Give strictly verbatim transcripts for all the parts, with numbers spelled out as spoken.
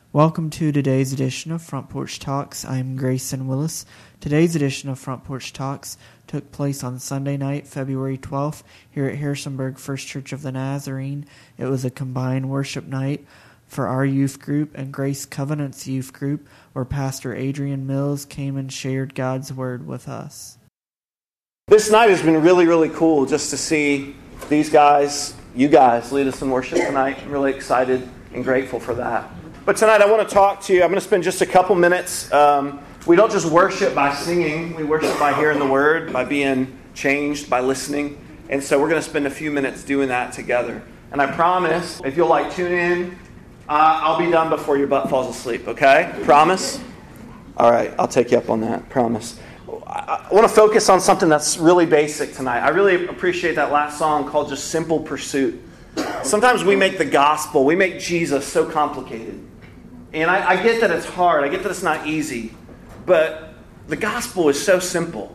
Welcome to today's edition of Front Porch Talks. I'm Grayson Willis. Today's edition of Front Porch Talks took place on Sunday night, February twelfth, here at Harrisonburg First Church of the Nazarene. It was a combined worship night for our youth group and Grace Covenant's youth group, where Pastor Adrian Mills came and shared God's Word with us. This night has been really, really cool just to see these guys, you guys, lead us in worship tonight. I'm really excited and grateful for that. But tonight I want to talk to you. I'm going to spend just a couple minutes. Um, we don't just worship by singing. We worship by hearing the Word, by being changed, by listening. And so we're going to spend a few minutes doing that together. And I promise, if you'll like tune in, uh, I'll be done before your butt falls asleep, okay? Promise? All right, I'll take you up on that. Promise. I, I want to focus on something that's really basic tonight. I really appreciate that last song called just Simple Pursuit. Sometimes we make the gospel, we make Jesus so complicated. And I, I get that it's hard. I get that it's not easy. But the gospel is so simple.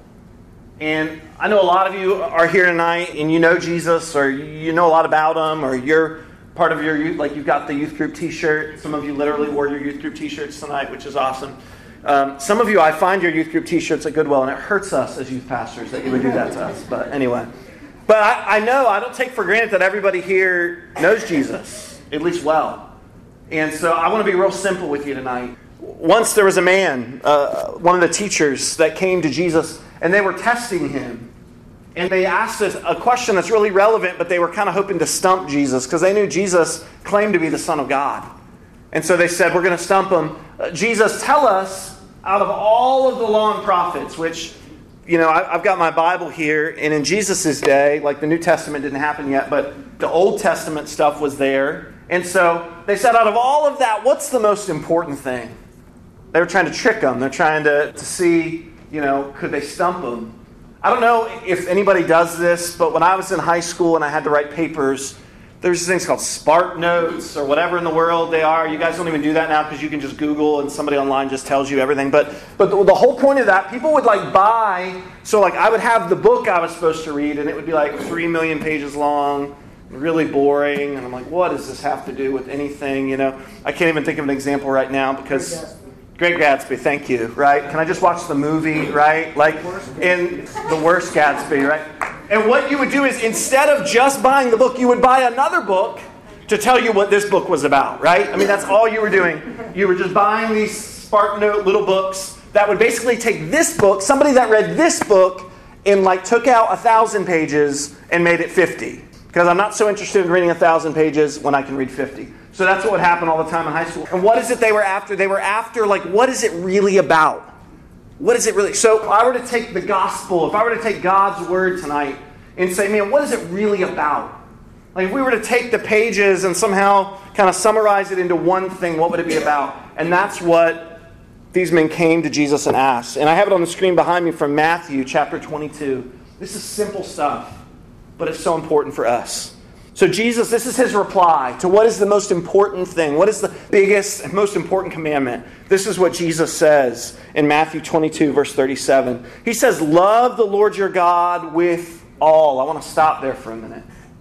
And I know a lot of you are here tonight and you know Jesus, or you know a lot about him, or you're part of your youth, like you've got the youth group t-shirt. Some of you literally wore your youth group t-shirts tonight, which is awesome. Um, some of you, I find your youth group t-shirts at Goodwill, and it hurts us as youth pastors that you would do that to us. But anyway. But I, I know, I don't take for granted that everybody here knows Jesus, at least well. And so I want to be real simple with you tonight. Once there was a man, uh, one of the teachers that came to Jesus, and they were testing him. And they asked a, a question that's really relevant, but they were kind of hoping to stump Jesus because they knew Jesus claimed to be the Son of God. And so they said, we're going to stump him. Uh, Jesus, tell us, out of all of the law and prophets, which, you know, I, I've got my Bible here, and in Jesus' day, like the New Testament didn't happen yet, but the Old Testament stuff was there. And so they said, out of all of that, what's the most important thing? They were trying to trick him. They're trying to, to see, you know, could they stump him? I don't know if anybody does this, but when I was in high school and I had to write papers, there's these things called Spark Notes or whatever in the world they are. You guys don't even do that now because you can just Google and somebody online just tells you everything. But but the, the whole point of that, people would like buy, so like I would have the book I was supposed to read and it would be like three million pages long, really boring. And I'm like, what does this have to do with anything? You know, I can't even think of an example right now because Great Gatsby, thank you, right? Can I just watch the movie, right? Like in The Worst Gatsby, right? And what you would do is instead of just buying the book, you would buy another book to tell you what this book was about, right? I mean, that's all you were doing. You were just buying these Spark Note little books that would basically take this book, somebody that read this book, and like took out a thousand pages and made it fifty. Because I'm not so interested in reading a thousand pages when I can read fifty. So that's what would happen all the time in high school. And what is it they were after? They were after, like, what is it really about? What is it really? So if I were to take the gospel, if I were to take God's Word tonight and say, man, what is it really about? Like if we were to take the pages and somehow kind of summarize it into one thing, what would it be about? And that's what these men came to Jesus and asked. And I have it on the screen behind me from Matthew chapter twenty-two. This is simple stuff, but it's so important for us. So Jesus, this is his reply to what is the most important thing. What is the biggest and most important commandment? This is what Jesus says in Matthew twenty-two, verse thirty-seven. He says, love the Lord your God with all. I want to stop there for a minute.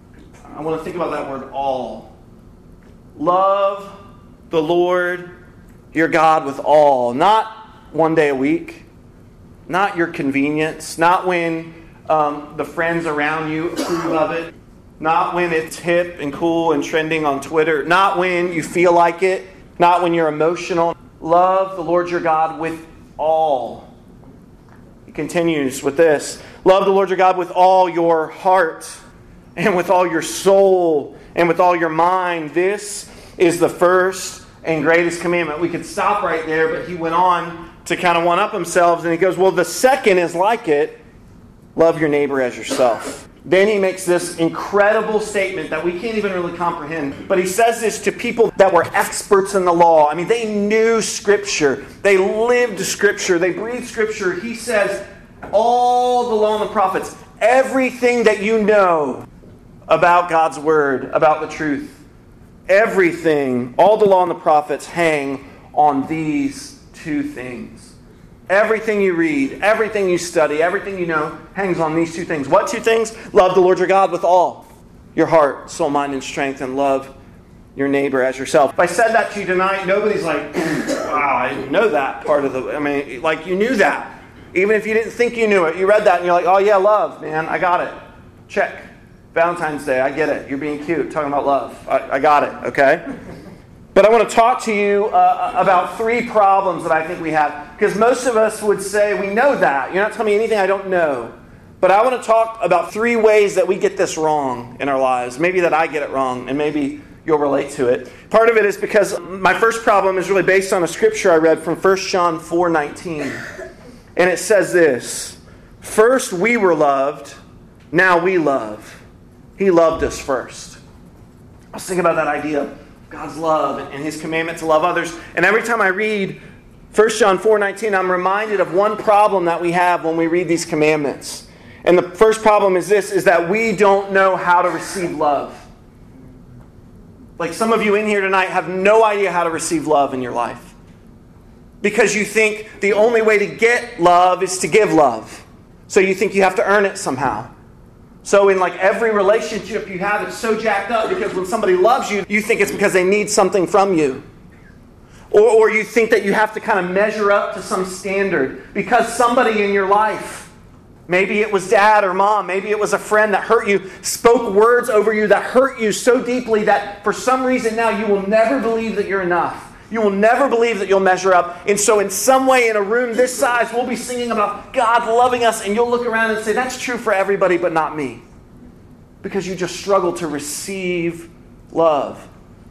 I want to think about that word all. Love the Lord your God with all. Not one day a week. Not your convenience. Not when um, the friends around you approve of it. Not when it's hip and cool and trending on Twitter. Not when you feel like it. Not when you're emotional. Love the Lord your God with all. He continues with this. Love the Lord your God with all your heart and with all your soul and with all your mind. This is the first and greatest commandment. We could stop right there, but he went on to kind of one-up himself. And he goes, well, the second is like it. Love your neighbor as yourself. Then he makes this incredible statement that we can't even really comprehend. But he says this to people that were experts in the law. I mean, they knew Scripture. They lived Scripture. They breathed Scripture. He says, all the law and the prophets, everything that you know about God's Word, about the truth, everything, all the law and the prophets hang on these two things. Everything you read, everything you study, everything you know hangs on these two things. What two things? Love the Lord your God with all your heart, soul, mind, and strength, and love your neighbor as yourself. If I said that to you tonight, nobody's like, wow, I didn't know that part of the, I mean, like you knew that. Even if you didn't think you knew it, you read that and you're like, oh yeah, love, man, I got it. Check. Valentine's Day, I get it. You're being cute, talking about love. I, I got it, okay? But I want to talk to you uh, about three problems that I think we have. Because most of us would say, we know that. You're not telling me anything I don't know. But I want to talk about three ways that we get this wrong in our lives. Maybe that I get it wrong, and maybe you'll relate to it. Part of it is because my first problem is really based on a scripture I read from First John four nineteen. And it says this, first we were loved, now we love. He loved us first. I was thinking about that idea of God's love and His commandment to love others. And every time I read First John four nineteen, I'm reminded of one problem that we have when we read these commandments. And the first problem is this, is that we don't know how to receive love. Like some of you in here tonight have no idea how to receive love in your life. Because you think the only way to get love is to give love. So you think you have to earn it somehow. So in like every relationship you have, it's so jacked up because when somebody loves you, you think it's because they need something from you. Or, or you think that you have to kind of measure up to some standard because somebody in your life, maybe it was dad or mom, maybe it was a friend that hurt you, spoke words over you that hurt you so deeply that for some reason now you will never believe that you're enough. You will never believe that you'll measure up. And so in some way in a room this size, we'll be singing about God loving us. And you'll look around and say, that's true for everybody but not me. Because you just struggle to receive love.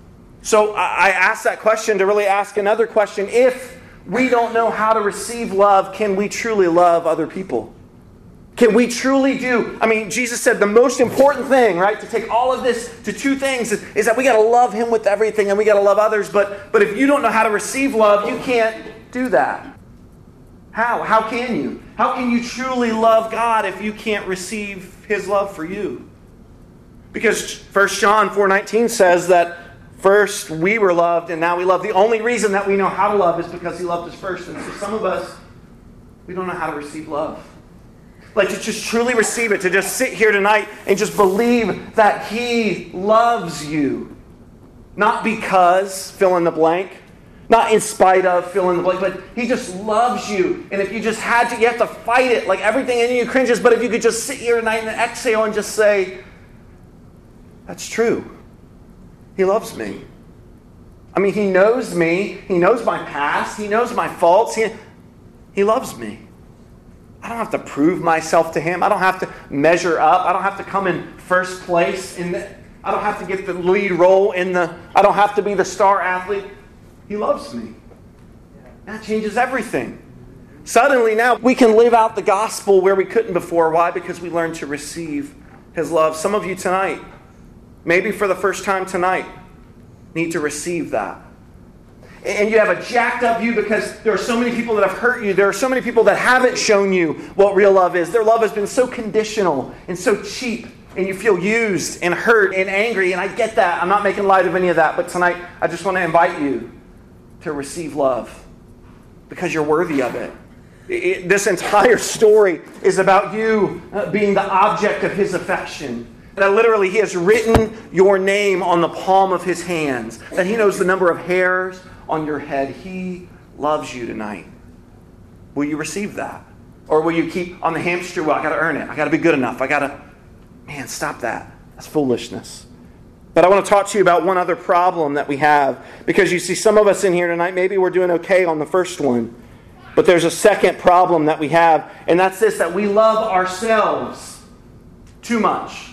So I asked that question to really ask another question. If we don't know how to receive love, can we truly love other people? Can we truly do? I mean, Jesus said the most important thing, right, to take all of this to two things is, is that we got to love Him with everything and we got to love others. But, but if you don't know how to receive love, you can't do that. How? How can you? How can you truly love God if you can't receive His love for you? Because First John four nineteen says that first we were loved and now we love. The only reason that we know how to love is because He loved us first. And so some of us, we don't know how to receive love. Like to just truly receive it, to just sit here tonight and just believe that He loves you. Not because, fill in the blank. Not in spite of, fill in the blank. But He just loves you. And if you just had to, you have to fight it. Like everything in you cringes. But if you could just sit here tonight and exhale and just say, that's true. He loves me. I mean, He knows me. He knows my past. He knows my faults. He, he loves me. I don't have to prove myself to Him. I don't have to measure up. I don't have to come in first place. In the, I don't have to get the lead role in the... I don't have to be the star athlete. He loves me. That changes everything. Suddenly now we can live out the gospel where we couldn't before. Why? Because we learned to receive His love. Some of you tonight, maybe for the first time tonight, need to receive that. And you have a jacked up view because there are so many people that have hurt you. There are so many people that haven't shown you what real love is. Their love has been so conditional and so cheap. And you feel used and hurt and angry. And I get that. I'm not making light of any of that. But tonight, I just want to invite you to receive love because you're worthy of it. It, this entire story is about you being the object of His affection. That literally He has written your name on the palm of His hands. That He knows the number of hairs on your head. He loves you tonight. Will you receive that? Or will you keep on the hamster wheel? I got to earn it. I got to be good enough. I got to... Man, stop that. That's foolishness. But I want to talk to you about one other problem that we have. Because you see, some of us in here tonight, maybe we're doing okay on the first one. But there's a second problem that we have. And that's this, that we love ourselves too much.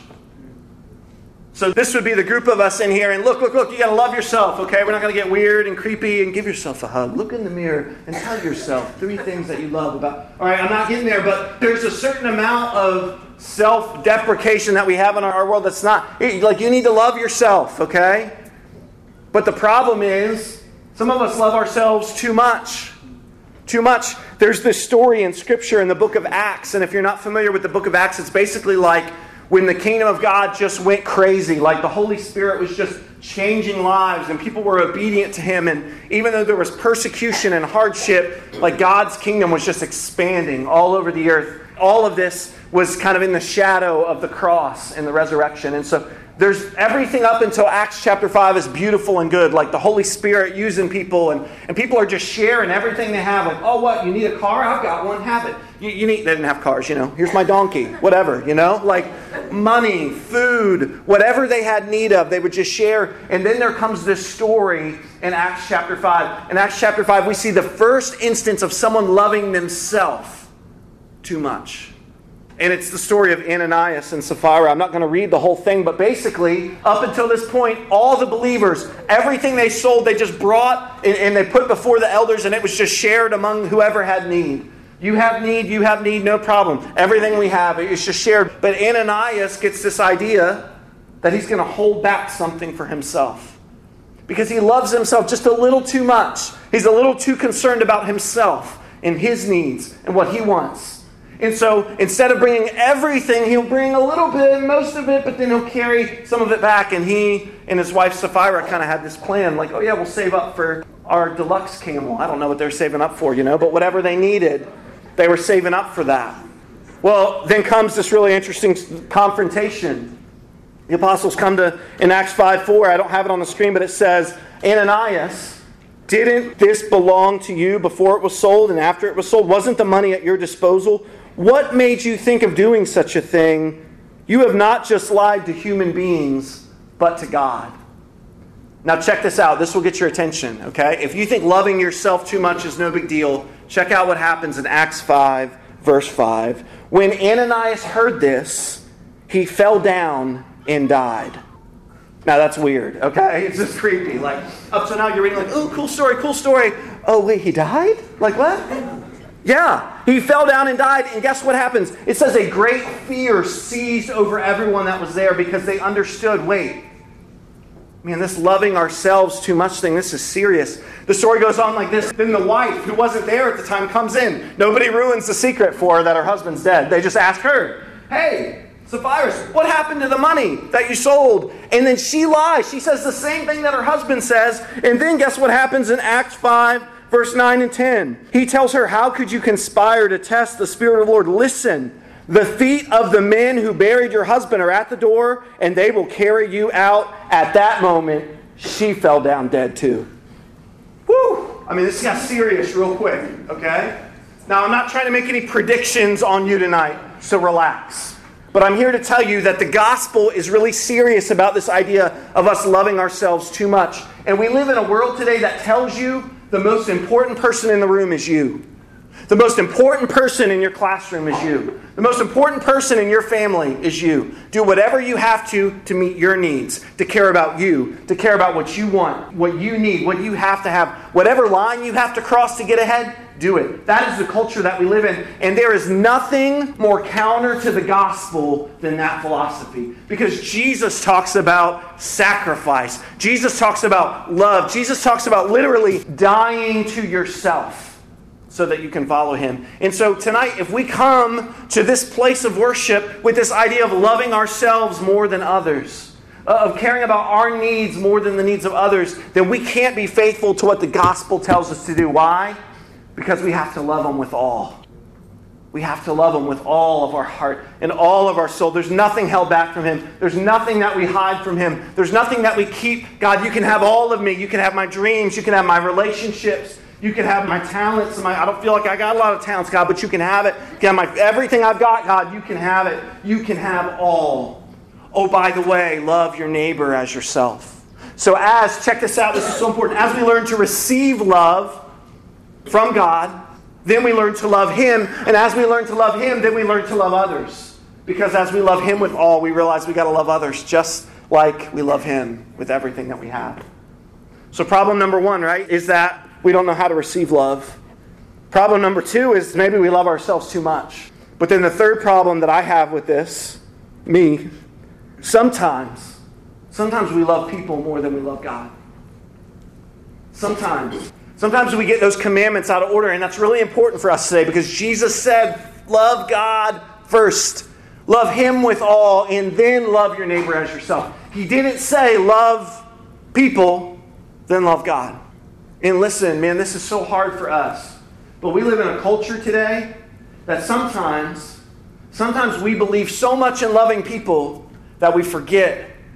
So this would be the group of us in here. And look, look, look, you got to love yourself, okay? We're not going to get weird and creepy and give yourself a hug. Look in the mirror and tell yourself three things that you love about. All right, I'm not getting there, but there's a certain amount of self-deprecation that we have in our world that's not... Like, you need to love yourself, okay? But the problem is, some of us love ourselves too much. Too much. There's this story in Scripture in the book of Acts. And if you're not familiar with the book of Acts, it's basically like when the kingdom of God just went crazy, like the Holy Spirit was just changing lives and people were obedient to Him. And even though there was persecution and hardship, like God's kingdom was just expanding all over the earth. All of this was kind of in the shadow of the cross and the resurrection. And so There's everything up until Acts chapter five is beautiful and good, like the Holy Spirit using people, and, and people are just sharing everything they have. Like, oh, what, you need a car? I've got one, have it. You, you need, they didn't have cars, you know. Here's my donkey, whatever, you know. Like money, food, whatever they had need of, they would just share. And then there comes this story in Acts chapter five. In Acts chapter five, we see the first instance of someone loving themselves too much. And it's the story of Ananias and Sapphira. I'm not going to read the whole thing, but basically, up until this point, all the believers, everything they sold, they just brought and, and they put before the elders, and it was just shared among whoever had need. You have need, you have need, no problem. Everything we have is just shared. But Ananias gets this idea that he's going to hold back something for himself, because he loves himself just a little too much. He's a little too concerned about himself and his needs and what he wants. And so instead of bringing everything, he'll bring a little bit, most of it, but then he'll carry some of it back. And he and his wife Sapphira kind of had this plan, like, oh yeah, we'll save up for our deluxe camel. I don't know what they're saving up for, you know, but whatever they needed, they were saving up for that. Well, then comes this really interesting confrontation. The apostles come to, in Acts five four, I don't have it on the screen, but it says, Ananias, didn't this belong to you before it was sold and after it was sold? Wasn't the money at your disposal? What made you think of doing such a thing? You have not just lied to human beings, but to God. Now check this out. This will get your attention, okay? If you think loving yourself too much is no big deal, check out what happens in Acts five, verse five. When Ananias heard this, he fell down and died. Now that's weird, okay? It's just creepy. Like, up to now you're reading like, oh, cool story, cool story. Oh, wait, he died? Like what? Yeah, he fell down and died, and guess what happens? It says a great fear seized over everyone that was there, because they understood, wait, man, this loving ourselves too much thing, this is serious. The story goes on like this. Then the wife, who wasn't there at the time, comes in. Nobody ruins the secret for her that her husband's dead. They just ask her, hey, Sapphira, what happened to the money that you sold? And then she lies. She says the same thing that her husband says. And then guess what happens in Acts five, verse nine and ten? He tells her, how could you conspire to test the Spirit of the Lord? Listen, the feet of the men who buried your husband are at the door, and they will carry you out. At that moment, she fell down dead too. Woo! I mean, this got serious real quick, okay? Now, I'm not trying to make any predictions on you tonight, so relax. But I'm here to tell you that the gospel is really serious about this idea of us loving ourselves too much. And we live in a world today that tells you the most important person in the room is you. The most important person in your classroom is you. The most important person in your family is you. Do whatever you have to to meet your needs, to care about you, to care about what you want, what you need, what you have to have. Whatever line you have to cross to get ahead, do it. That is the culture that we live in. And there is nothing more counter to the gospel than that philosophy. Because Jesus talks about sacrifice. Jesus talks about love. Jesus talks about literally dying to yourself so that you can follow him. And so tonight, if we come to this place of worship with this idea of loving ourselves more than others, of caring about our needs more than the needs of others, then we can't be faithful to what the gospel tells us to do. Why? Because we have to love them with all. We have to love him with all of our heart and all of our soul. There's nothing held back from him. There's nothing that we hide from him. There's nothing that we keep. God, you can have all of me. You can have my dreams. You can have my relationships. You can have my talents. My, I don't feel like I got a lot of talents, God, but you can have it. You can have my, everything I've got, God, you can have it. You can have all. Oh, by the way, love your neighbor as yourself. So as, check this out, this is so important. As we learn to receive love from God, then we learn to love him. And as we learn to love him, then we learn to love others. Because as we love him with all, we realize we got to love others just like we love him with everything that we have. So problem number one, right, is that we don't know how to receive love. Problem number two is maybe we love ourselves too much. But then the third problem that I have with this, me, sometimes, sometimes we love people more than we love God. Sometimes. Sometimes we get those commandments out of order, and that's really important for us today because Jesus said, love God first. Love him with all, and then love your neighbor as yourself. He didn't say love people, then love God. And listen, man, this is so hard for us. But we live in a culture today that sometimes, sometimes we believe so much in loving people that we forget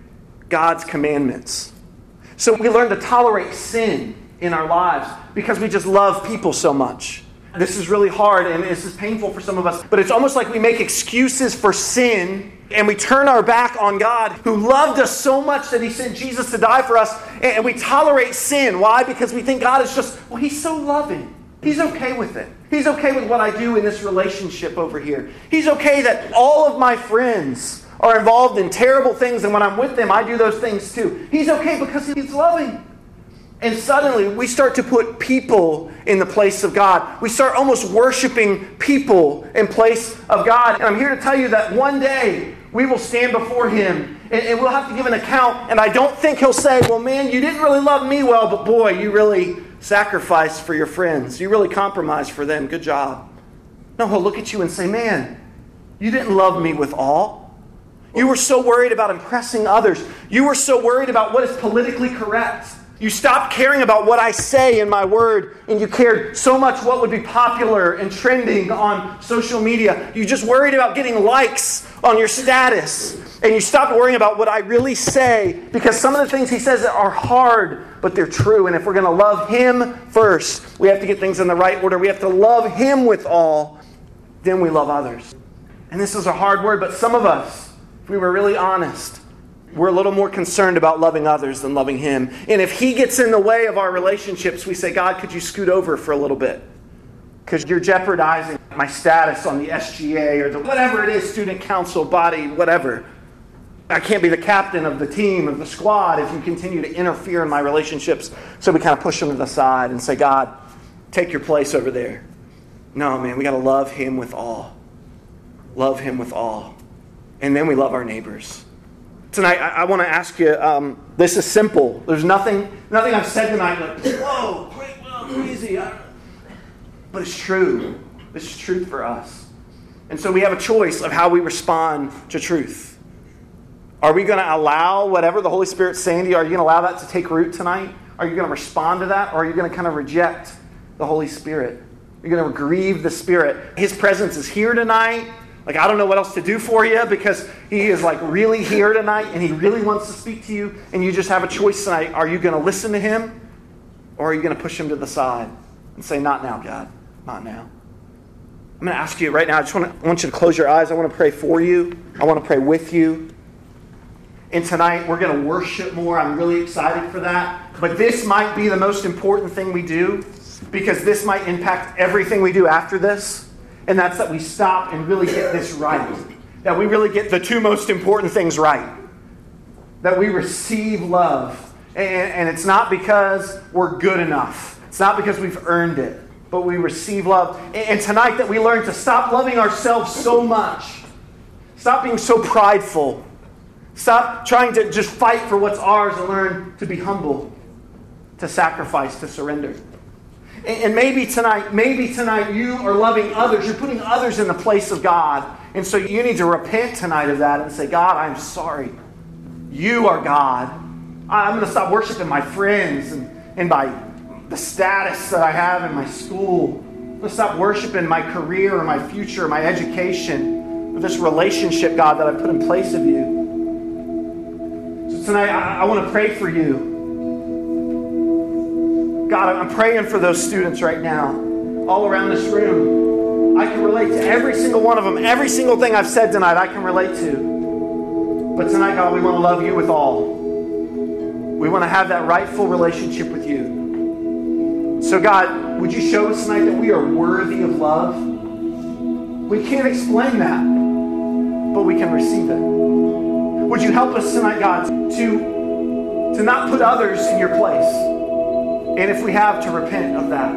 God's commandments. So we learn to tolerate sin in our lives because we just love people so much. This is really hard and this is painful for some of us, but it's almost like we make excuses for sin and we turn our back on God who loved us so much that he sent Jesus to die for us, and we tolerate sin. Why? Because we think God is just, well, he's so loving. He's okay with it. He's okay with what I do in this relationship over here. He's okay that all of my friends are involved in terrible things, and when I'm with them, I do those things too. He's okay because he's loving. And suddenly, we start to put people in the place of God. We start almost worshiping people in place of God. And I'm here to tell you that one day, we will stand before him, and, and we'll have to give an account. And I don't think he'll say, well, man, you didn't really love me well, but boy, you really sacrificed for your friends. You really compromised for them. Good job. No, he'll look at you and say, man, you didn't love me with all. You were so worried about impressing others. You were so worried about what is politically correct. You stopped caring about what I say in my word, and you cared so much what would be popular and trending on social media. You just worried about getting likes on your status, and you stopped worrying about what I really say, because some of the things he says are hard, but they're true. And if we're going to love him first, we have to get things in the right order. We have to love him with all, then we love others. And this is a hard word, but some of us, if we were really honest, we're a little more concerned about loving others than loving him. And if he gets in the way of our relationships, we say, God, could you scoot over for a little bit? Because you're jeopardizing my status on the S G A or the whatever it is, student council, body, whatever. I can't be the captain of the team, of the squad, if you continue to interfere in my relationships. So we kind of push them to the side and say, God, take your place over there. No, man, we got to love him with all. Love him with all. And then we love our neighbors. Tonight, I, I want to ask you, um, this is simple. There's nothing nothing I've said tonight like, whoa, great, well, crazy. I, but it's true. This is truth for us. And so we have a choice of how we respond to truth. Are we going to allow whatever the Holy Spirit's saying to you, are you going to allow that to take root tonight? Are you going to respond to that? Or are you going to kind of reject the Holy Spirit? You're going to grieve the Spirit. His presence is here tonight. Like, I don't know what else to do for you because he is like really here tonight and he really wants to speak to you. And you just have a choice tonight. Are you going to listen to him or are you going to push him to the side and say, not now, God, not now. I'm going to ask you right now, I just want, to, I want you to close your eyes. I want to pray for you. I want to pray with you. And tonight we're going to worship more. I'm really excited for that. But this might be the most important thing we do because this might impact everything we do after this. And that's that we stop and really get this right. That we really get the two most important things right. That we receive love. And, and it's not because we're good enough. It's not because we've earned it. But we receive love. And, and tonight that we learn to stop loving ourselves so much. Stop being so prideful. Stop trying to just fight for what's ours and learn to be humble. To sacrifice, to surrender. And maybe tonight, maybe tonight you are loving others. You're putting others in the place of God. And so you need to repent tonight of that and say, God, I'm sorry. You are God. I'm going to stop worshiping my friends and, and my the status that I have in my school. I'm going to stop worshiping my career or my future or my education or this relationship, God, that I've put in place of you. So tonight, I, I want to pray for you. God, I'm praying for those students right now, all around this room. I can relate to every single one of them. Every single thing I've said tonight, I can relate to. But tonight, God, we want to love you with all. We want to have that rightful relationship with you. So, God, would you show us tonight that we are worthy of love? We can't explain that, but we can receive it. Would you help us tonight, God, to, to not put others in your place? And if we have, to repent of that.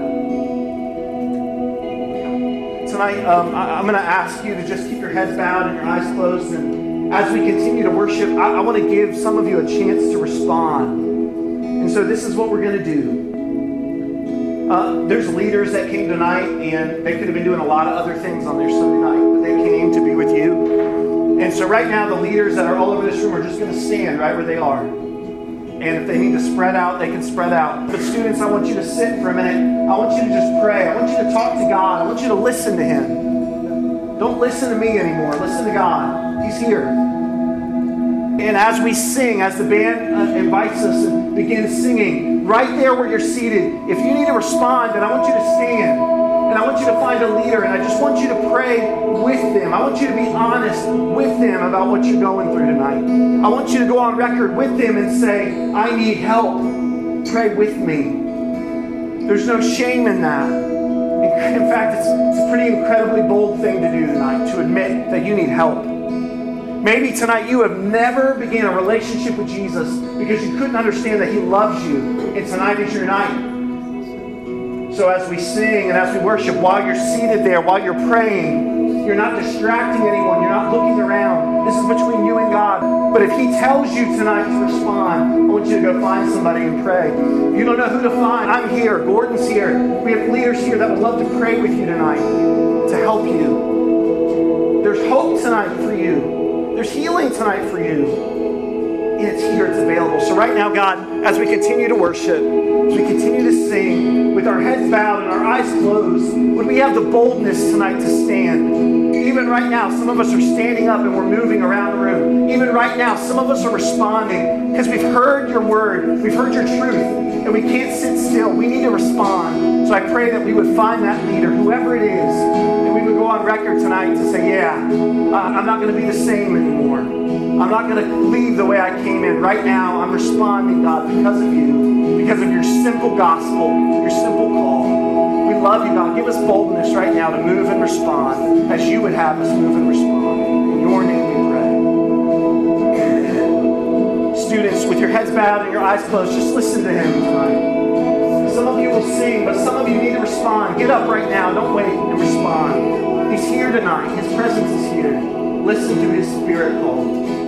Tonight, um, I, I'm going to ask you to just keep your heads bowed and your eyes closed. And as we continue to worship, I, I want to give some of you a chance to respond. And so this is what we're going to do. Uh, there's leaders that came tonight, and they could have been doing a lot of other things on their Sunday night, but they came to be with you. And so right now, the leaders that are all over this room are just going to stand right where they are. And if they need to spread out, they can spread out. But students, I want you to sit for a minute. I want you to just pray. I want you to talk to God. I want you to listen to him. Don't listen to me anymore. Listen to God. He's here. And as we sing, as the band uh, invites us and begins singing, right there where you're seated, if you need to respond, then I want you to stand. And I want you to find a leader, and I just want you to pray with them. I want you to be honest with them about what you're going through tonight. I want you to go on record with them and say, I need help. Pray with me. There's no shame in that. In fact, it's, it's a pretty incredibly bold thing to do tonight, to admit that you need help. Maybe tonight you have never began a relationship with Jesus because you couldn't understand that He loves you, and tonight is your night. So as we sing and as we worship, while you're seated there, while you're praying, you're not distracting anyone, you're not looking around. This is between you and God. But if He tells you tonight to respond, I want you to go find somebody and pray. If you don't know who to find, I'm here. Gordon's here. We have leaders here that would love to pray with you tonight to help you. There's hope tonight for you. There's healing tonight for you. And it's here, it's available. So right now, God, as we continue to worship, as we continue to sing, with our heads bowed and our eyes closed, would we have the boldness tonight to stand? Even right now, some of us are standing up and we're moving around the room. Even right now, some of us are responding because we've heard your word, we've heard your truth, and we can't sit still. We need to respond. So I pray that we would find that leader, whoever it is, and we would go on record tonight to say, yeah, uh, I'm not going to be the same anymore. I'm not going to leave the way I came in. Right now, I'm responding, God, because of you, because of your simple gospel, your simple call. We love you, God. Give us boldness right now to move and respond as you would have us move and respond. In your name we pray. Amen. Students, with your heads bowed and your eyes closed, just listen to him tonight. Some of you will sing, but some of you need to respond. Get up right now. Don't wait and respond. He's here tonight. His presence is here. Listen to His Spirit call.